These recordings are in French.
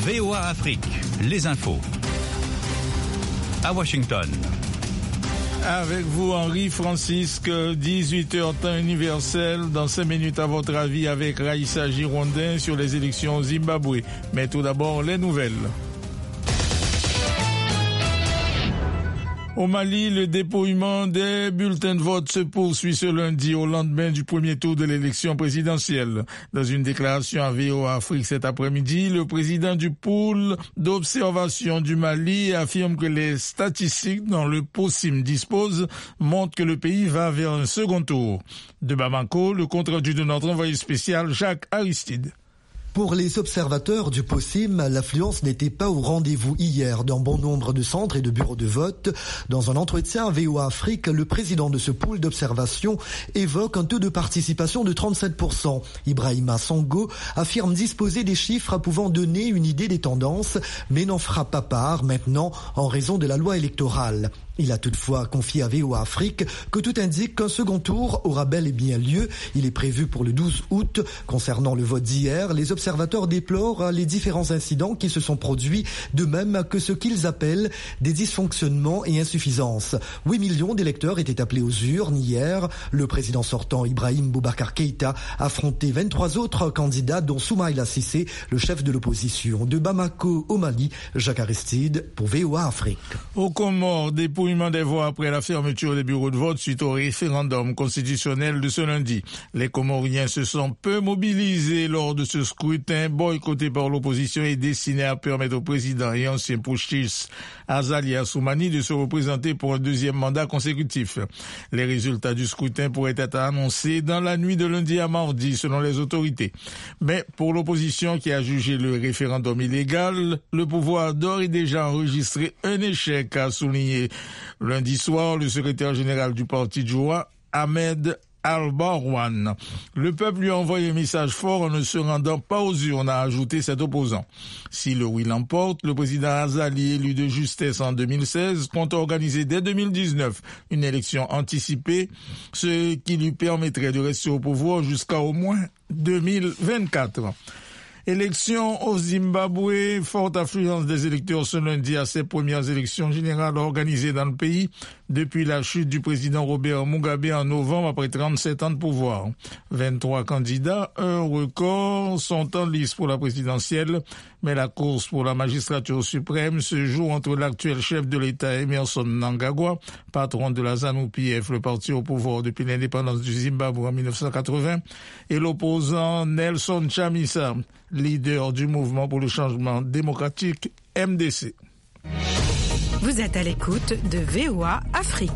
VOA Afrique, les infos. À Washington. Avec vous, Henri Francisque, 18h temps universel. Dans 5 minutes, à votre avis, avec Raïssa Girondin sur les élections au Zimbabwe. Mais tout d'abord, les nouvelles. Au Mali, le dépouillement des bulletins de vote se poursuit ce lundi au lendemain du premier tour de l'élection présidentielle. Dans une déclaration à VOA Afrique cet après-midi, le président du pôle d'observation du Mali affirme que les statistiques dont le POSIM dispose montrent que le pays va vers un second tour. De Bamako, le compte-rendu de notre envoyé spécial Jacques Aristide. Pour les observateurs du POSIM, l'affluence n'était pas au rendez-vous hier dans bon nombre de centres et de bureaux de vote. Dans un entretien à VOA Afrique, le président de ce pôle d'observation évoque un taux de participation de 37%. Ibrahima Sango affirme disposer des chiffres pouvant donner une idée des tendances, mais n'en fera pas part maintenant en raison de la loi électorale. Il a toutefois confié à VOA Afrique que tout indique qu'un second tour aura bel et bien lieu. Il est prévu pour le 12 août. Concernant le vote d'hier, les observateurs déplorent les différents incidents qui se sont produits, de même que ce qu'ils appellent des dysfonctionnements et insuffisances. 8 millions d'électeurs étaient appelés aux urnes hier. Le président sortant Ibrahim Boubacar Keïta affrontait 23 autres candidats, dont Soumaïla Cissé, le chef de l'opposition. De Bamako au Mali, Jacques Aristide pour VOA Afrique. Aux Comores, dépouillement des voix après la fermeture des bureaux de vote suite au référendum constitutionnel de ce lundi. Les Comoriens se sont peu mobilisés lors de ce scrutin boycotté par l'opposition et destiné à permettre au président et ancien putschiste Azali Assoumani de se représenter pour un deuxième mandat consécutif. Les résultats du scrutin pourraient être annoncés dans la nuit de lundi à mardi selon les autorités. Mais pour l'opposition qui a jugé le référendum illégal, le pouvoir a d'ores et déjà enregistré un échec, a souligné lundi soir le secrétaire général du parti Joua, Ahmed Al-Barwan. Le peuple lui a envoyé un message fort en ne se rendant pas aux urnes, a ajouté cet opposant. Si le oui l'emporte, le président Azali, élu de justesse en 2016, compte organiser dès 2019 une élection anticipée, ce qui lui permettrait de rester au pouvoir jusqu'à au moins 2024. Élection au Zimbabwe, forte affluence des électeurs ce lundi à ces premières élections générales organisées dans le pays depuis la chute du président Robert Mugabe en novembre après 37 ans de pouvoir. 23 candidats, un record, sont en lice pour la présidentielle, mais la course pour la magistrature suprême se joue entre l'actuel chef de l'État Emmerson Mnangagwa, patron de la ZANU-PF, le parti au pouvoir depuis l'indépendance du Zimbabwe en 1980, et l'opposant Nelson Chamisa, leader du mouvement pour le changement démocratique MDC. Vous êtes à l'écoute de VOA Afrique.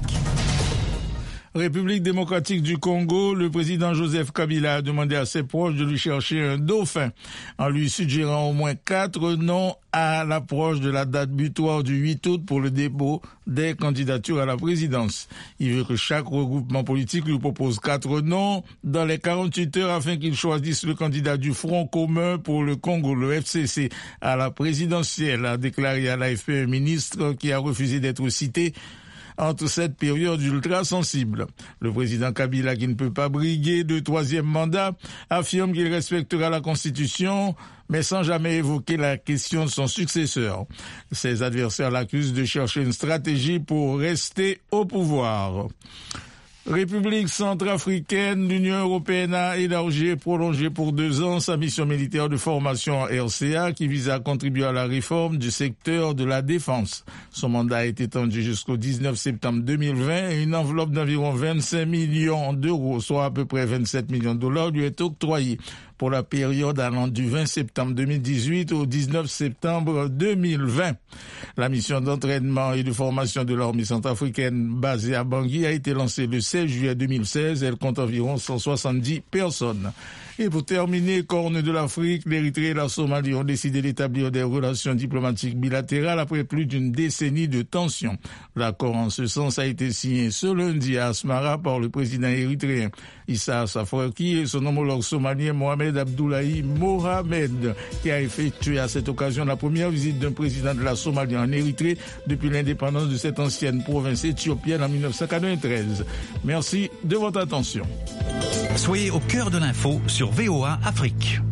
République démocratique du Congo, le président Joseph Kabila a demandé à ses proches de lui chercher un dauphin en lui suggérant au moins 4 noms à l'approche de la date butoir du 8 août pour le dépôt des candidatures à la présidence. Il veut que chaque regroupement politique lui propose 4 noms dans les 48 heures afin qu'il choisisse le candidat du Front commun pour le Congo, le FCC, à la présidentielle, a déclaré à l'AFP un ministre qui a refusé d'être cité entre cette période ultra sensible. Le président Kabila, qui ne peut pas briguer de 3e mandat, affirme qu'il respectera la Constitution, mais sans jamais évoquer la question de son successeur. Ses adversaires l'accusent de chercher une stratégie pour rester au pouvoir. République centrafricaine, l'Union européenne a élargi et prolongé pour 2 ans sa mission militaire de formation RCA qui vise à contribuer à la réforme du secteur de la défense. Son mandat est étendu jusqu'au 19 septembre 2020 et une enveloppe d'environ 25 millions d'euros, soit à peu près 27 millions de dollars, lui est octroyée pour la période allant du 20 septembre 2018 au 19 septembre 2020. La mission d'entraînement et de formation de l'armée centrafricaine basée à Bangui a été lancée le 16 juillet 2016. Elle compte environ 170 personnes. Et pour terminer, Corne de l'Afrique, l'Érythrée et la Somalie ont décidé d'établir des relations diplomatiques bilatérales après plus d'une décennie de tensions. L'accord en ce sens a été signé ce lundi à Asmara par le président érythréen Issa Afwerki et son homologue somalien Mohamed Abdullahi Mohamed, qui a effectué à cette occasion la première visite d'un président de la Somalie en Érythrée depuis l'indépendance de cette ancienne province éthiopienne en 1993. Merci de votre attention. Soyez au cœur de l'info sur VOA Afrique.